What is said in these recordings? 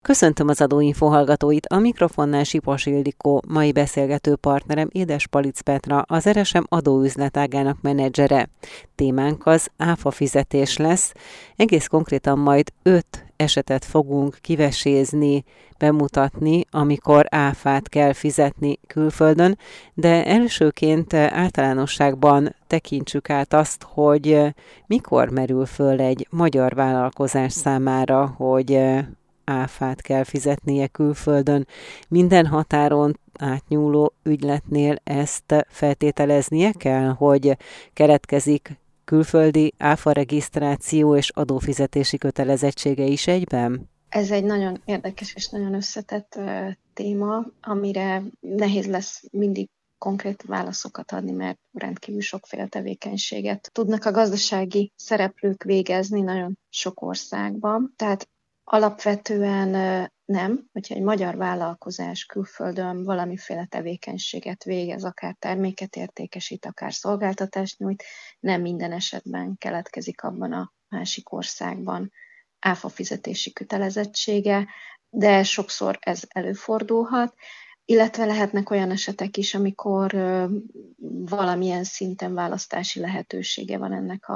Köszöntöm az Adóinfo hallgatóit, a mikrofonnál Sipos Ildikó, mai beszélgető partnerem Édes Palic Petra, az RSM adóüzletágának menedzsere. Témánk az áfa fizetés lesz, egész konkrétan majd 5 esetet fogunk kivesézni, bemutatni, amikor áfát kell fizetni külföldön, de elsőként általánosságban tekintsük át azt, hogy mikor merül föl egy magyar vállalkozás számára, hogy áfát kell fizetnie külföldön. Minden határon átnyúló ügyletnél ezt feltételeznie kell, hogy keletkezik külföldi áfa regisztráció és adófizetési kötelezettsége is egyben? Ez egy nagyon érdekes és nagyon összetett téma, amire nehéz lesz mindig konkrét válaszokat adni, mert rendkívül sokféle tevékenységet tudnak a gazdasági szereplők végezni nagyon sok országban. Tehát alapvetően nem, hogyha egy magyar vállalkozás külföldön valamiféle tevékenységet végez, akár terméket értékesít, akár szolgáltatást nyújt, nem minden esetben keletkezik abban a másik országban áfa fizetési kötelezettsége, de sokszor ez előfordulhat, illetve lehetnek olyan esetek is, amikor valamilyen szinten választási lehetősége van ennek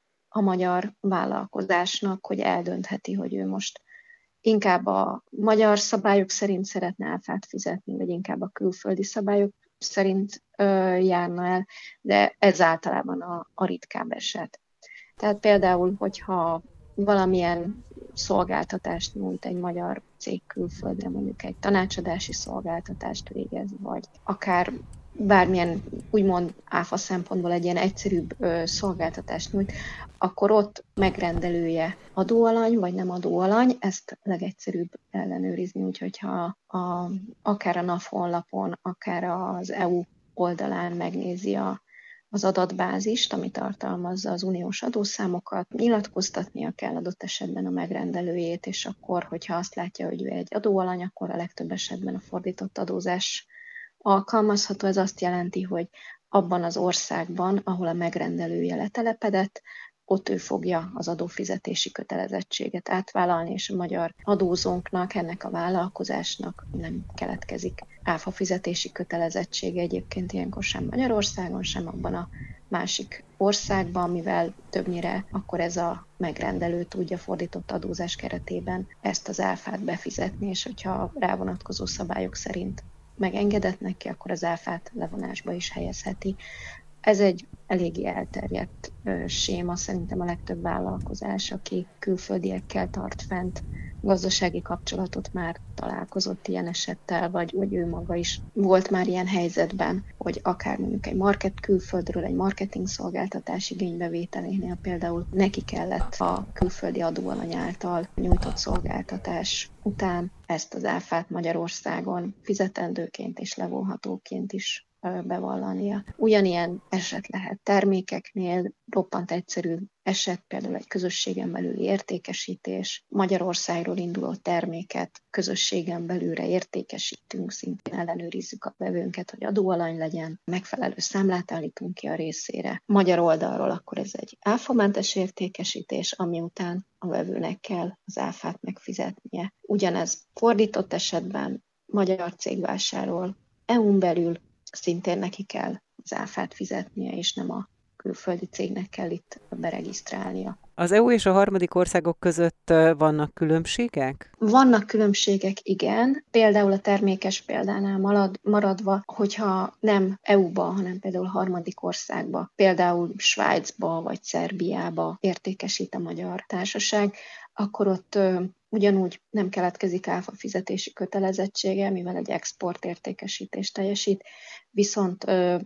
a magyar vállalkozásnak, hogy eldöntheti, hogy ő most inkább a magyar szabályok szerint szeretne áfát fizetni, vagy inkább a külföldi szabályok szerint járna el, de ez általában a ritkább eset. Tehát például, hogyha valamilyen szolgáltatást nyújt egy magyar cég külföldre, mondjuk egy tanácsadási szolgáltatást végez, vagy akár bármilyen úgymond áfa szempontból egy ilyen egyszerűbb szolgáltatást nyújt, akkor ott megrendelője adóalany, vagy nem adóalany, ezt legegyszerűbb ellenőrizni, úgyhogy ha akár a NAV honlapon, akár az EU oldalán megnézi az adatbázist, ami tartalmazza az uniós adószámokat, nyilatkoztatnia kell adott esetben a megrendelőjét, és akkor, hogyha azt látja, hogy ő egy adóalany, akkor a legtöbb esetben a fordított adózás alkalmazható. Ez azt jelenti, hogy abban az országban, ahol a megrendelője letelepedett, ott ő fogja az adófizetési kötelezettséget átvállalni, és a magyar adózónknak, ennek a vállalkozásnak nem keletkezik áfa fizetési kötelezettsége egyébként ilyenkor sem Magyarországon, sem abban a másik országban, mivel többnyire akkor ez a megrendelő tudja fordított adózás keretében ezt az áfát befizetni, és hogyha rá vonatkozó szabályok szerint megengedett neki, akkor az áfát levonásba is helyezheti. Ez egy eléggé elterjedt séma, szerintem a legtöbb vállalkozás, aki külföldiekkel tart fent gazdasági kapcsolatot, már találkozott ilyen esettel, vagy ő maga is volt már ilyen helyzetben, hogy akár mondjuk egy külföldről egy marketing szolgáltatás igénybevételénél például neki kellett a külföldi adóalany által nyújtott szolgáltatás után ezt az áfát Magyarországon fizetendőként és levonhatóként is bevallania. Ugyanilyen eset lehet termékeknél, roppant egyszerű eset, például egy közösségen belüli értékesítés. Magyarországról induló terméket közösségen belülre értékesítünk, szintén ellenőrizzük a vevőnket, hogy adóalany legyen, megfelelő számlát állítunk ki a részére. Magyar oldalról akkor ez egy áfamentes értékesítés, ami után a vevőnek kell az áfát megfizetnie. Ugyanez fordított esetben magyar cég vásárol EU-n belül, szintén neki kell az áfát fizetnie, és nem a külföldi cégnek kell itt beregisztrálnia. Az EU és a harmadik országok között vannak különbségek? Vannak különbségek, igen. Például a termékes példánál maradva, hogyha nem EU-ba, hanem például harmadik országba, például Svájcba vagy Szerbiába értékesít a magyar társaság, akkor ott ugyanúgy nem keletkezik áfa fizetési kötelezettsége, mivel egy export értékesítést teljesít, viszont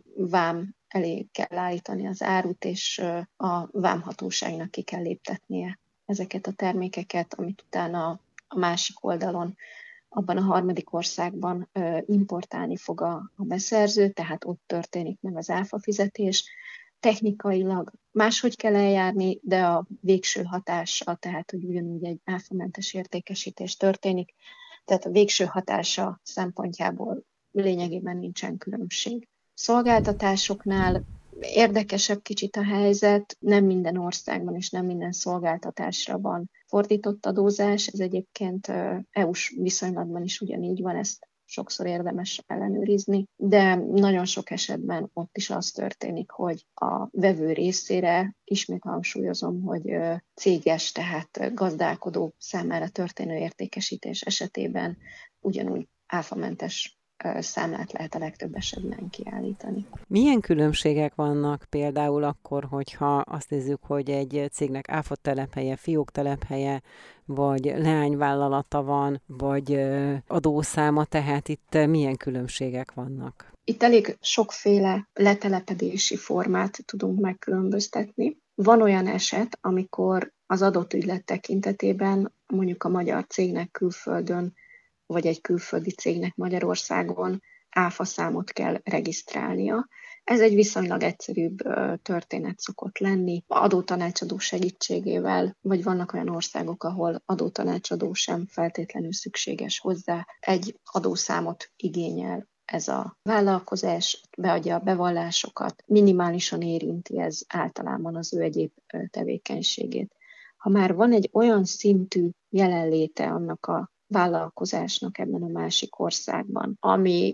vám elé kell állítani az árut, és a vámhatóságnak ki kell léptetnie ezeket a termékeket, amit utána a másik oldalon, abban a harmadik országban importálni fog a beszerző, tehát ott történik meg az áfa fizetés. Technikailag máshogy kell eljárni, de a végső hatása, tehát hogy ugyanúgy egy áfamentes értékesítés történik, tehát a végső hatása szempontjából lényegében nincsen különbség. Szolgáltatásoknál érdekesebb kicsit a helyzet, nem minden országban és nem minden szolgáltatásra van fordított adózás, ez egyébként EU-s viszonylatban is ugyanígy van, ezt sokszor érdemes ellenőrizni, de nagyon sok esetben ott is az történik, hogy a vevő részére, ismét hangsúlyozom, hogy céges, tehát gazdálkodó számára történő értékesítés esetében ugyanúgy áfamentes számlát lehet a legtöbb esetben kiállítani. Milyen különbségek vannak például akkor, hogyha azt nézzük, hogy egy cégnek áfa telephelye, fiók telephelye, vagy leányvállalata van, vagy adószáma, tehát itt milyen különbségek vannak? Itt elég sokféle letelepedési formát tudunk megkülönböztetni. Van olyan eset, amikor az adott ügylet tekintetében mondjuk a magyar cégnek külföldön, vagy egy külföldi cégnek Magyarországon áfa számot kell regisztrálnia. Ez egy viszonylag egyszerűbb történet szokott lenni, adótanácsadó segítségével, vagy vannak olyan országok, ahol adótanácsadó sem feltétlenül szükséges hozzá. Egy adószámot igényel ez a vállalkozás, beadja a bevallásokat, minimálisan érinti ez általában az ő egyéb tevékenységét. Ha már van egy olyan szintű jelenléte annak a vállalkozásnak ebben a másik országban, ami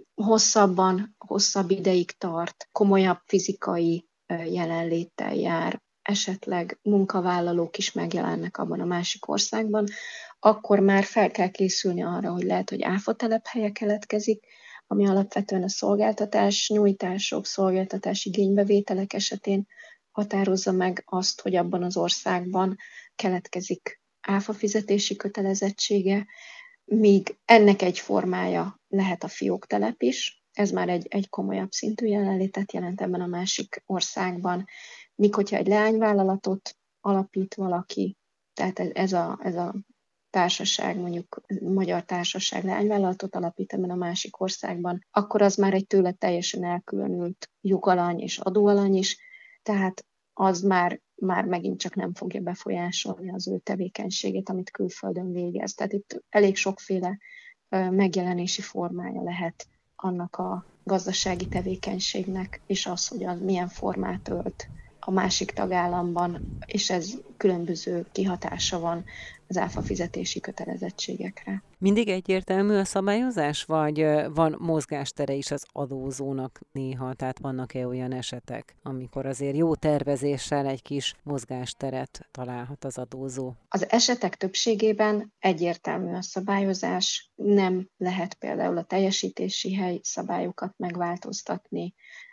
hosszabb ideig tart, komolyabb fizikai jelenléttel jár, esetleg munkavállalók is megjelennek abban a másik országban, akkor már fel kell készülni arra, hogy lehet, hogy áfatelephelye keletkezik, ami alapvetően a szolgáltatás nyújtások, szolgáltatás igénybevételek esetén határozza meg azt, hogy abban az országban keletkezik áfa fizetési kötelezettsége, míg ennek egy formája lehet a fióktelep is, ez már egy komolyabb szintű jelenlétet jelent ebben a másik országban, míg hogyha egy leányvállalatot alapít valaki, tehát ez a társaság, mondjuk magyar társaság leányvállalatot alapít ebben a másik országban, akkor az már egy tőle teljesen elkülönült jogalany és adóalany is, tehát az már megint csak nem fogja befolyásolni az ő tevékenységét, amit külföldön végez. Tehát itt elég sokféle megjelenési formája lehet annak a gazdasági tevékenységnek, és az, hogy az milyen formát ölt a másik tagállamban, és ez különböző kihatása van az áfa fizetési kötelezettségekre. Mindig egyértelmű a szabályozás, vagy van mozgástere is az adózónak néha? Tehát vannak-e olyan esetek, amikor azért jó tervezéssel egy kis mozgásteret találhat az adózó? Az esetek többségében egyértelmű a szabályozás, nem lehet például a teljesítési hely szabályokat megváltoztatni,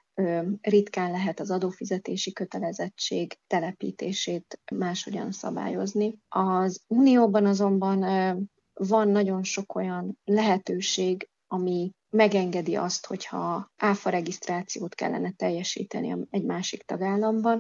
ritkán lehet az adófizetési kötelezettség telepítését máshogyan szabályozni. Az Unióban azonban van nagyon sok olyan lehetőség, ami megengedi azt, hogyha áfa regisztrációt kellene teljesíteni egy másik tagállamban,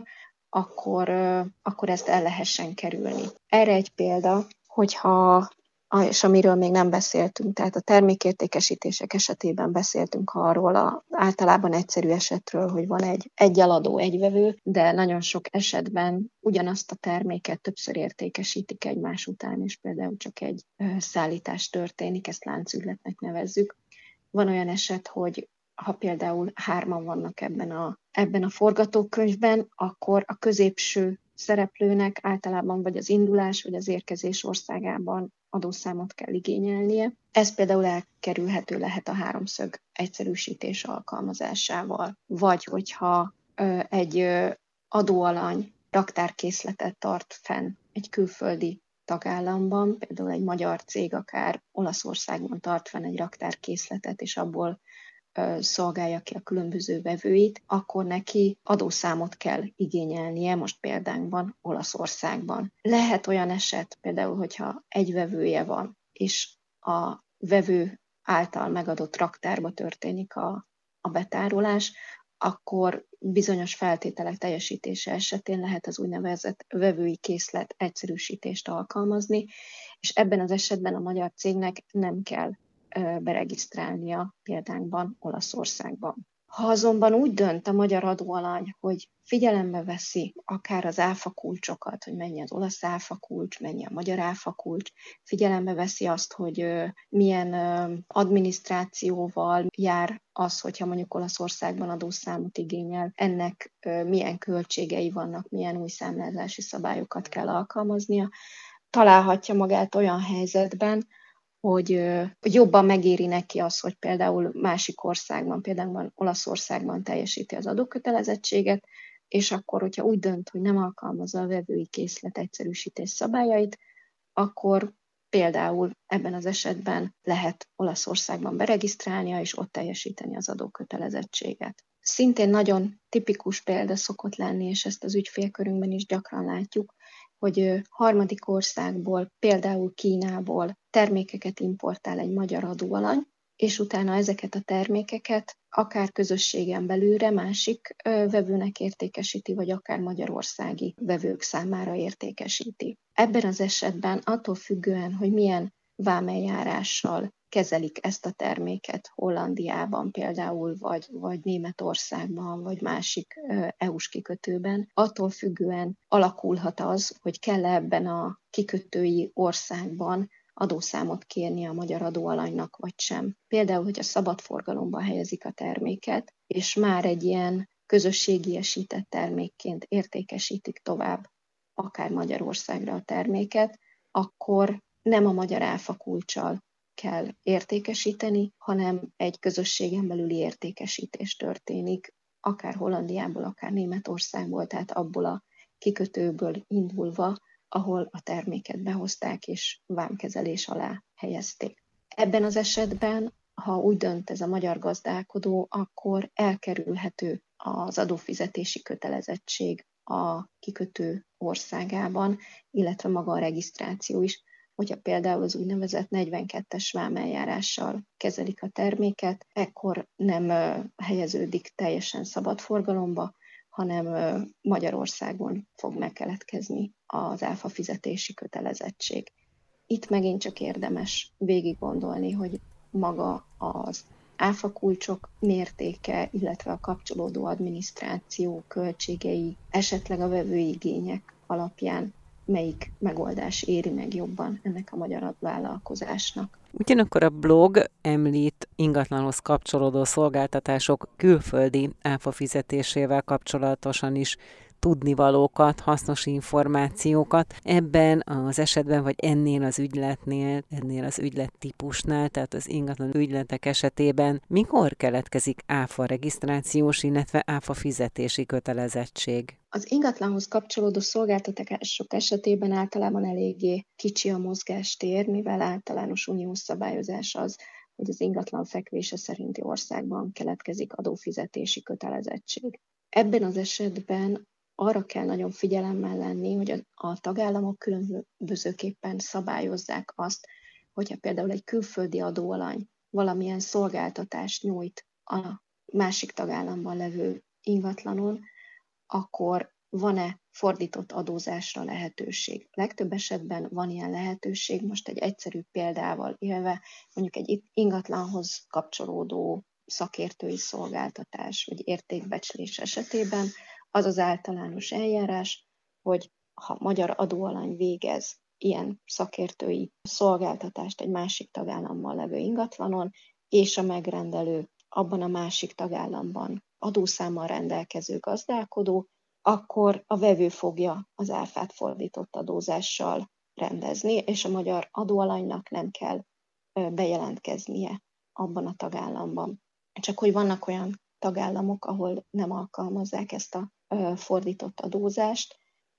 akkor ezt el lehessen kerülni. Erre egy példa, hogyha és amiről még nem beszéltünk, tehát a termékértékesítések esetében beszéltünk arról általában egyszerű esetről, hogy van egy eladó, egy vevő, de nagyon sok esetben ugyanazt a terméket többször értékesítik egymás után, és például csak egy szállítás történik, ezt láncügyletnek nevezzük. Van olyan eset, hogy ha például 3 vannak ebben a forgatókönyvben, akkor a középső szereplőnek általában vagy az indulás, vagy az érkezés országában adószámot kell igényelnie. Ez például elkerülhető lehet a 3-szög egyszerűsítés alkalmazásával. Vagy hogyha egy adóalany raktárkészletet tart fenn egy külföldi tagállamban, például egy magyar cég akár Olaszországban tart fenn egy raktárkészletet, és abból szolgálja ki a különböző vevőit, akkor neki adószámot kell igényelnie, most példánkban Olaszországban. Lehet olyan eset, például, hogyha egy vevője van, és a vevő által megadott raktárba történik a betárolás, akkor bizonyos feltételek teljesítése esetén lehet az úgynevezett vevői készlet egyszerűsítést alkalmazni, és ebben az esetben a magyar cégnek nem kell beregisztrálnia példánkban Olaszországban. Ha azonban úgy dönt a magyar adóalany, hogy figyelembe veszi akár az áfa kulcsokat, hogy mennyi az olasz áfa kulcs, mennyi a magyar áfa kulcs, figyelembe veszi azt, hogy milyen adminisztrációval jár az, hogyha mondjuk Olaszországban adószámot igényel, ennek milyen költségei vannak, milyen új számlázási szabályokat kell alkalmaznia, találhatja magát olyan helyzetben, hogy jobban megéri neki az, hogy például másik országban, például Olaszországban teljesíti az adókötelezettséget, és akkor, hogyha úgy dönt, hogy nem alkalmazza a vevői készlet egyszerűsítés szabályait, akkor például ebben az esetben lehet Olaszországban beregisztrálnia, és ott teljesíteni az adókötelezettséget. Szintén nagyon tipikus példa szokott lenni, és ezt az ügyfélkörünkben is gyakran látjuk, hogy harmadik országból, például Kínából termékeket importál egy magyar adóalany, és utána ezeket a termékeket akár közösségen belülre másik vevőnek értékesíti, vagy akár magyarországi vevők számára értékesíti. Ebben az esetben attól függően, hogy milyen vámeljárással kezelik ezt a terméket Hollandiában például, vagy Németországban, vagy másik EU-s kikötőben, attól függően alakulhat az, hogy kell ebben a kikötői országban adószámot kérni a magyar adóalanynak, vagy sem. Például, hogy a szabad forgalomba helyezik a terméket, és már egy ilyen közösségiesített termékként értékesítik tovább akár Magyarországra a terméket, akkor nem a magyar áfa kulccsal kell értékesíteni, hanem egy közösségen belüli értékesítés történik, akár Hollandiából, akár Németországból, tehát abból a kikötőből indulva, ahol a terméket behozták és vámkezelés alá helyezték. Ebben az esetben, ha úgy dönt ez a magyar gazdálkodó, akkor elkerülhető az adófizetési kötelezettség a kikötő országában, illetve maga a regisztráció is, hogyha például az úgynevezett 42-es vámeljárással kezelik a terméket, ekkor nem helyeződik teljesen szabad forgalomba, hanem Magyarországon fog megkeletkezni az áfa fizetési kötelezettség. Itt megint csak érdemes végig gondolni, hogy maga az áfa kulcsok mértéke, illetve a kapcsolódó adminisztráció költségei, esetleg a vevői igények alapján melyik megoldás éri meg jobban ennek a magyar vállalkozásnak. Ugyanakkor a blog említ ingatlanhoz kapcsolódó szolgáltatások külföldi áfa fizetésével kapcsolatosan is tudnivalókat, hasznos információkat. Ebben az esetben, vagy ennél az ügyletnél, ennél az ügylettípusnál, tehát az ingatlan ügyletek esetében mikor keletkezik áfa regisztrációs, illetve áfa fizetési kötelezettség? Az ingatlanhoz kapcsolódó szolgáltatások esetében általában eléggé kicsi a mozgástér, mivel általános uniós szabályozás az, hogy az ingatlan fekvése szerinti országban keletkezik adófizetési kötelezettség. Ebben az esetben arra kell nagyon figyelemmel lenni, hogy a tagállamok különbözőképpen szabályozzák azt, hogyha például egy külföldi adóalany valamilyen szolgáltatást nyújt a másik tagállamban levő ingatlanon, akkor van-e fordított adózásra lehetőség. Legtöbb esetben van ilyen lehetőség, most egy egyszerű példával élve, mondjuk egy ingatlanhoz kapcsolódó szakértői szolgáltatás vagy értékbecslés esetében az az általános eljárás, hogy ha magyar adóalany végez ilyen szakértői szolgáltatást egy másik tagállamban levő ingatlanon, és a megrendelő abban a másik tagállamban adószámmal rendelkező gazdálkodó, akkor a vevő fogja az áfát fordított adózással rendezni, és a magyar adóalanynak nem kell bejelentkeznie abban a tagállamban. Csak hogy vannak olyan tagállamok, ahol nem alkalmazzák ezt a fordított adózást,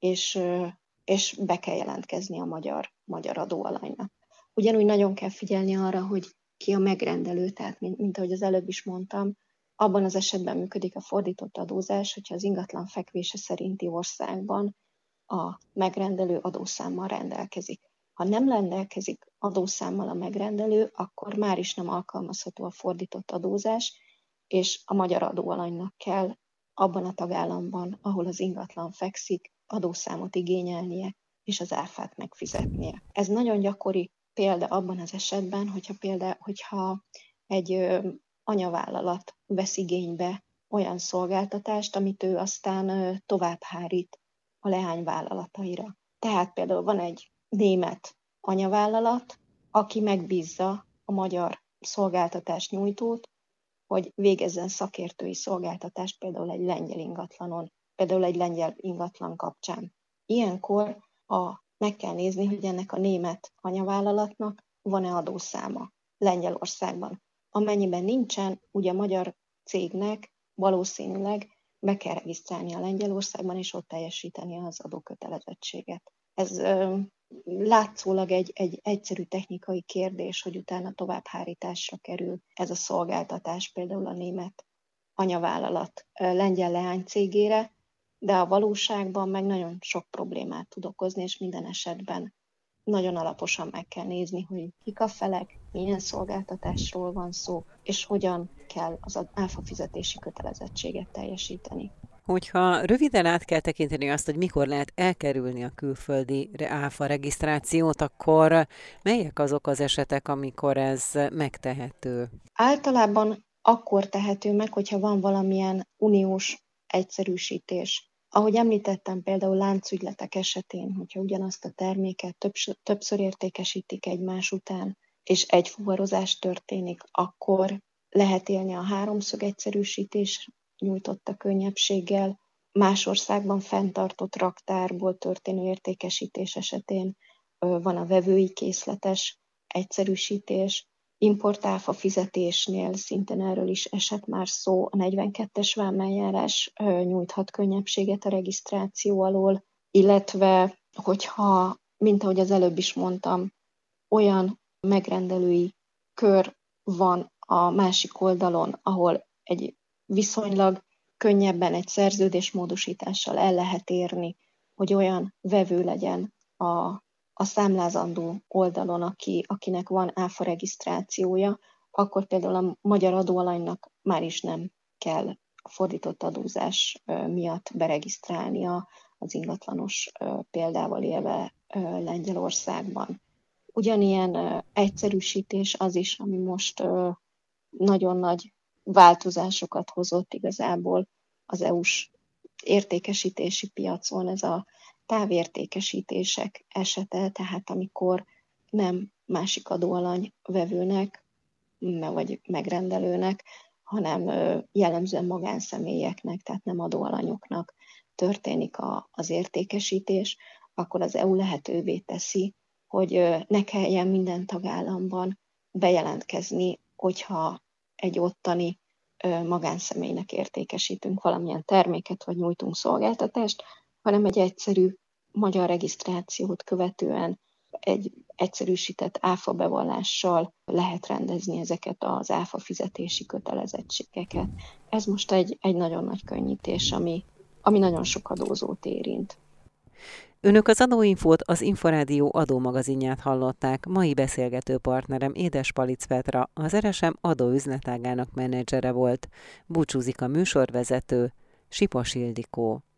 és be kell jelentkezni a magyar adóalanynak. Ugyanúgy nagyon kell figyelni arra, hogy ki a megrendelő, tehát mint ahogy az előbb is mondtam, abban az esetben működik a fordított adózás, hogyha az ingatlan fekvése szerinti országban a megrendelő adószámmal rendelkezik. Ha nem rendelkezik adószámmal a megrendelő, akkor már is nem alkalmazható a fordított adózás, és a magyar adóalanynak kell abban a tagállamban, ahol az ingatlan fekszik, adószámot igényelnie, és az áfát megfizetnie. Ez nagyon gyakori példa abban az esetben, hogyha egy anyavállalat vesz igénybe olyan szolgáltatást, amit ő aztán továbbhárít a leányvállalataira. Tehát például van egy német anyavállalat, aki megbízza a magyar szolgáltatás nyújtót, hogy végezzen szakértői szolgáltatást például egy lengyel ingatlanon, például egy lengyel ingatlan kapcsán. Ilyenkor meg kell nézni, hogy ennek a német anyavállalatnak van-e adószáma Lengyelországban. Amennyiben nincsen, ugye a magyar cégnek valószínűleg be kell regisztrálni a Lengyelországban, és ott teljesíteni az adókötelezettséget. Ez látszólag egy egyszerű technikai kérdés, hogy utána továbbhárításra kerül ez a szolgáltatás, például a német anyavállalat lengyel leánycégére, de a valóságban meg nagyon sok problémát tud okozni, és minden esetben nagyon alaposan meg kell nézni, hogy kik a felek, milyen szolgáltatásról van szó, és hogyan kell az áfa fizetési kötelezettséget teljesíteni. Hogyha röviden át kell tekinteni azt, hogy mikor lehet elkerülni a külföldi áfa regisztrációt, akkor melyek azok az esetek, amikor ez megtehető? Általában akkor tehető meg, hogyha van valamilyen uniós egyszerűsítés. Ahogy említettem, például láncügyletek esetén, hogyha ugyanazt a terméket többször értékesítik egymás után, és egy fuvarozás történik, akkor lehet élni a háromszög egyszerűsítés nyújtotta könnyebbséggel. Más országban fenntartott raktárból történő értékesítés esetén van a vevői készletes egyszerűsítés. Importáfa fizetésnél szintén erről is esett már szó, a 42-es vámeljárás nyújthat könnyebbséget a regisztráció alól, illetve hogyha, mint ahogy az előbb is mondtam, olyan megrendelői kör van a másik oldalon, ahol egy viszonylag könnyebben egy szerződésmódosítással el lehet érni, hogy olyan vevő legyen a számlázandó oldalon, akinek van áfa regisztrációja, akkor például a magyar adóalanynak már is nem kell a fordított adózás miatt beregisztrálnia az ingatlanos példával élve Lengyelországban. Ugyanilyen egyszerűsítés az is, ami most nagyon nagy változásokat hozott igazából az EU-s értékesítési piacon, ez a távértékesítések esete, tehát amikor nem másik adóalany vevőnek, vagy megrendelőnek, hanem jellemzően magánszemélyeknek, tehát nem adóalanyoknak történik az értékesítés, akkor az EU lehetővé teszi, hogy ne kelljen minden tagállamban bejelentkezni, hogyha egy ottani magánszemélynek értékesítünk valamilyen terméket, vagy nyújtunk szolgáltatást, hanem egy egyszerű magyar regisztrációt követően egy egyszerűsített áfa bevallással lehet rendezni ezeket az áfa fizetési kötelezettségeket. Ez most egy nagyon nagy könnyítés, ami nagyon sok adózót érint. Önök az Adóinfót, az Inforádió adómagazinját hallották. Mai beszélgető partnerem Édes Palics Petra, az RSM adóüzletágának menedzsere volt. Búcsúzik a műsorvezető, Sipos Ildikó.